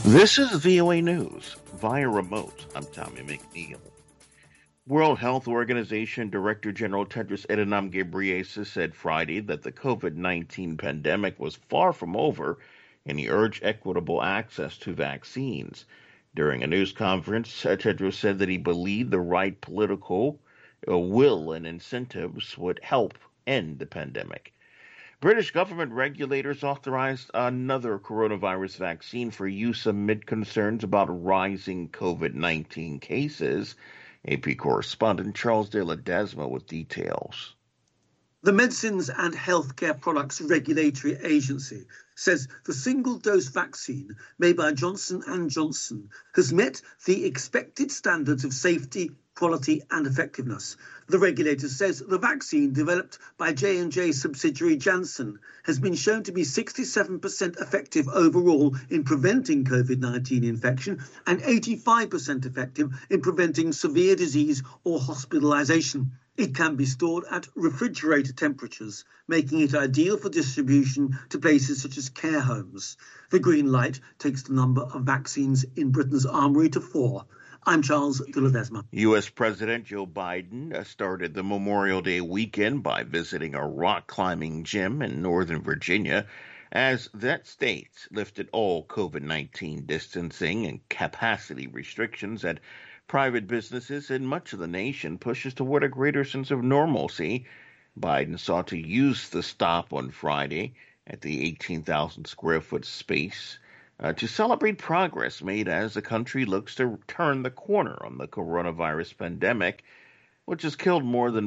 This is VOA News via remote. I'm Tommy McNeil. World Health Organization Director General Tedros Adhanom Ghebreyesus said Friday that the COVID-19 pandemic was far from over, and he urged equitable access to vaccines. During a news conference, Tedros said that he believed the right political will and incentives would help end the pandemic. British government regulators authorized another coronavirus vaccine for use amid concerns about rising COVID-19 cases. AP correspondent Charles de Ledesma with details. The Medicines and Healthcare Products Regulatory Agency says the single-dose vaccine made by Johnson & Johnson has met the expected standards of safety, quality and effectiveness. The regulator says the vaccine developed by J&J subsidiary Janssen has been shown to be 67% effective overall in preventing COVID-19 infection and 85% effective in preventing severe disease or hospitalization. It can be stored at refrigerator temperatures, making it ideal for distribution to places such as care homes. The green light takes the number of vaccines in Britain's armoury to 4. I'm Charles de Ledesma. U.S. President Joe Biden started the Memorial Day weekend by visiting a rock climbing gym in Northern Virginia as that state lifted all COVID-19 distancing and capacity restrictions at private businesses in much of the nation pushes toward a greater sense of normalcy. Biden sought to use the stop on Friday at the 18,000 square foot space to celebrate progress made as the country looks to turn the corner on the coronavirus pandemic, which has killed more than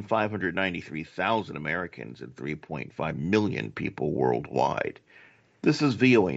593,000 Americans and 3.5 million people worldwide. This is VOA